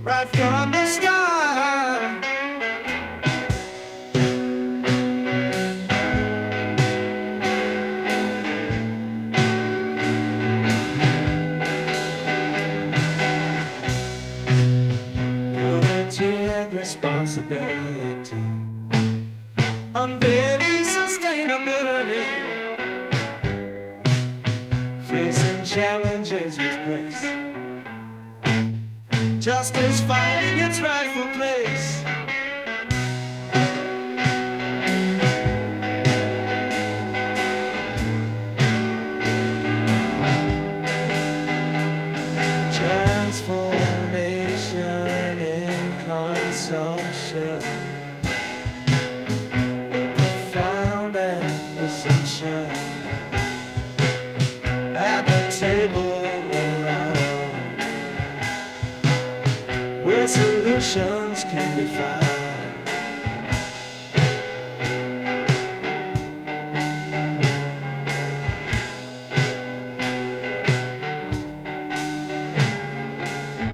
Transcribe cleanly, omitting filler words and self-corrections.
right from the start. Unity and responsibility, unveiling sustainability, facing challenges with grace, justice finding its rightful place. Transformation in consumption, profound and essential. At the table around, where solutions can be found.